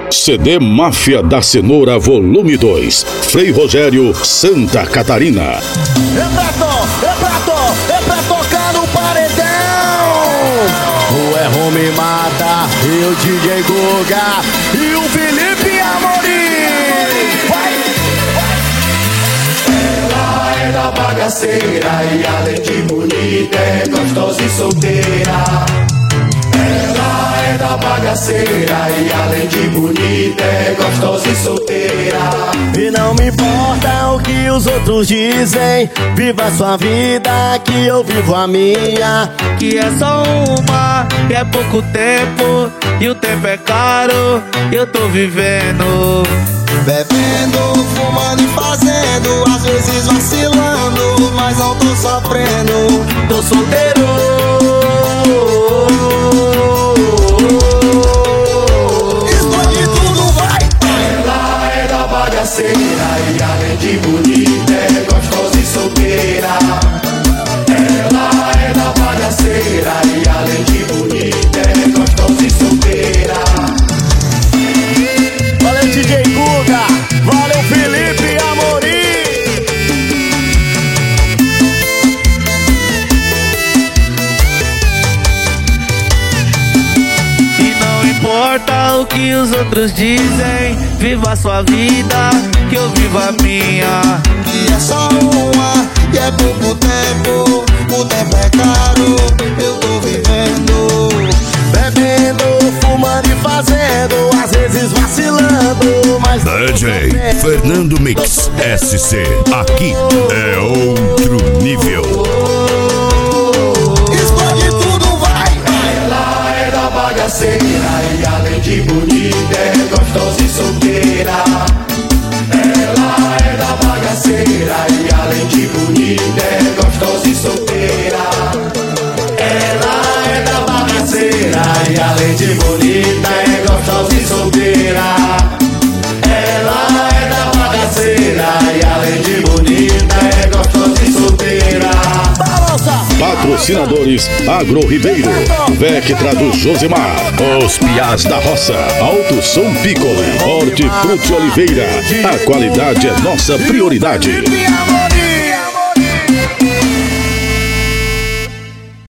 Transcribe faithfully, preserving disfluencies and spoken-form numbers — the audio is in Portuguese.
C D Máfia da Cenoura Volume dois, Frei Rogério, Santa Catarina. É pra, to, é pra, to, é pra tocar no paredão. O é Home Mata, e o D J Guga e o Felipe Amorim. Vai, vai. Ela é da bagaceira e além de bonita é gostosa e solteira. Ela é da bagaceira e além de bonita é gostosa e solteira. E não me importa o que os outros dizem, viva a sua vida que eu vivo a minha. Que é só uma, que é pouco tempo, e o tempo é caro, eu tô vivendo. Bebendo, fumando e fazendo, às vezes vacilando, mas não tô sofrendo. Tô solteiro. E além de bonita é gostosa e solteira. Ela é da bagaceira e além de bonita é gostosa e solteira. Valeu D J Guga, valeu Felipe Amorim. E não importa o que os outros dizem, viva a sua vida que eu vivo a minha. E é só uma, e é pouco tempo, o tempo é caro, eu tô vivendo. Bebendo, fumando e fazendo, às vezes vacilando, mas D J Fernando Mix S C, aqui é outro nível. Explode tudo, vai! Ela é da bagaceira e além de bonita é gostosa e solteira. Ela é da bagaceira e além de bonita é gostosa e solteira. Ela é da bagaceira e além de bonita é gostosa e solteira. Ela é da bagaceira e além de bonita é gostosa e solteira. Patrocinadores Agro Ribeiro, Vectra do Josemar, Os Piás da Roça, Alto Som Piccolo, Hortifruti Oliveira. A qualidade é nossa prioridade.